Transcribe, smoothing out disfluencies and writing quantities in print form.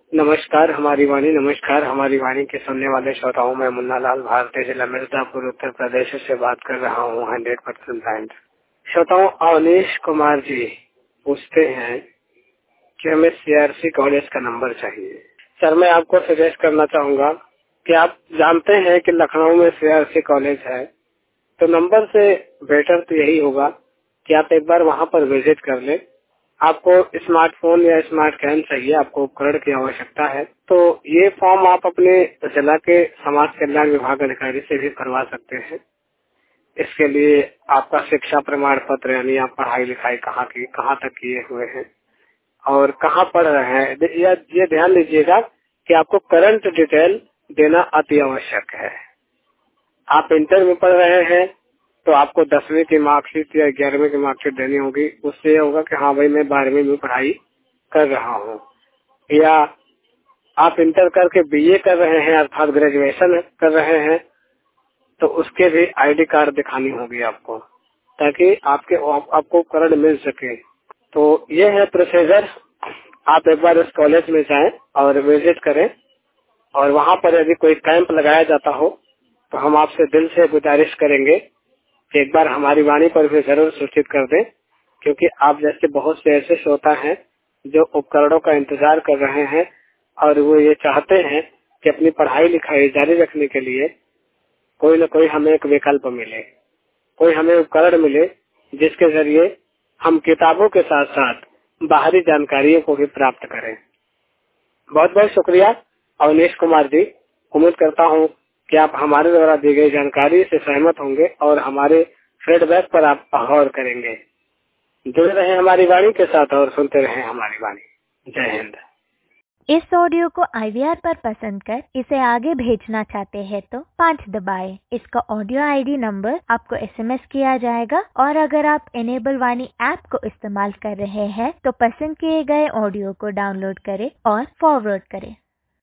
नमस्कार हमारी वाणी, नमस्कार हमारी वाणी के सुनने वाले श्रोताओं में मुन्ना लाल भारतीय जिला मिर्जापुर उत्तर प्रदेश से बात कर रहा हूँ 100%। श्रोताओं, अवनीश कुमार जी पूछते हैं कि हमें सीआरसी कॉलेज का नंबर चाहिए। सर, मैं आपको सजेस्ट करना चाहूँगा कि आप जानते हैं कि लखनऊ में सीआरसी कॉलेज है, तो नंबर से बेटर तो यही होगा कि आप एक बार वहाँ पर विजिट कर लें। आपको स्मार्टफोन या स्मार्ट कैन चाहिए, आपको उपकरण की आवश्यकता है, तो ये फॉर्म आप अपने जिला के समाज कल्याण विभाग अधिकारी से भी भरवा सकते हैं। इसके लिए आपका शिक्षा प्रमाण पत्र, यानी आप पढ़ाई लिखाई कहाँ तक किए हुए हैं और कहाँ पढ़ रहे हैं, ये ध्यान दीजिएगा कि आपको करंट डिटेल देना अति आवश्यक है। आप इंटर में पढ़ रहे हैं तो आपको 10वीं की मार्कशीट या 11वीं की मार्कशीट देनी होगी। उससे ये होगा कि हाँ भाई, मैं 12वीं में पढ़ाई कर रहा हूँ। या आप इंटर करके बीए कर रहे हैं अर्थात ग्रेजुएशन कर रहे हैं, तो उसके भी आईडी कार्ड दिखानी होगी आपको, ताकि आपको उपकरण मिल सके। तो ये है प्रोसीजर। आप एक बार उस कॉलेज में जाएं और विजिट करें, और वहाँ पर यदि कोई कैंप लगाया जाता हो तो हम आपसे दिल से गुजारिश करेंगे कि एक बार हमारी वाणी पर भी जरूर सूचित कर दें, क्योंकि आप जैसे बहुत से ऐसे श्रोता हैं जो उपकरणों का इंतजार कर रहे हैं और वो ये चाहते हैं कि अपनी पढ़ाई लिखाई जारी रखने के लिए कोई न कोई हमें एक विकल्प मिले, कोई हमें उपकरण मिले जिसके जरिए हम किताबों के साथ साथ बाहरी जानकारियों को भी प्राप्त करें। बहुत बहुत शुक्रिया अवनीश कुमार जी। उम्मीद करता हूँ कि आप हमारे द्वारा दी गई जानकारी से सहमत होंगे और हमारे फीडबैक पर आप गौर करेंगे। जुड़े रहें हमारी वाणी के साथ और सुनते रहें हमारी वाणी। जय हिंद। इस ऑडियो को IVR पर पसंद कर इसे आगे भेजना चाहते हैं तो 5 दबाएं। इसका ऑडियो ID नंबर आपको SMS किया जाएगा, और अगर आप इनेबल वाणी ऐप को इस्तेमाल कर रहे हैं तो पसंद किए गए ऑडियो को डाउनलोड करें और फॉरवर्ड करें।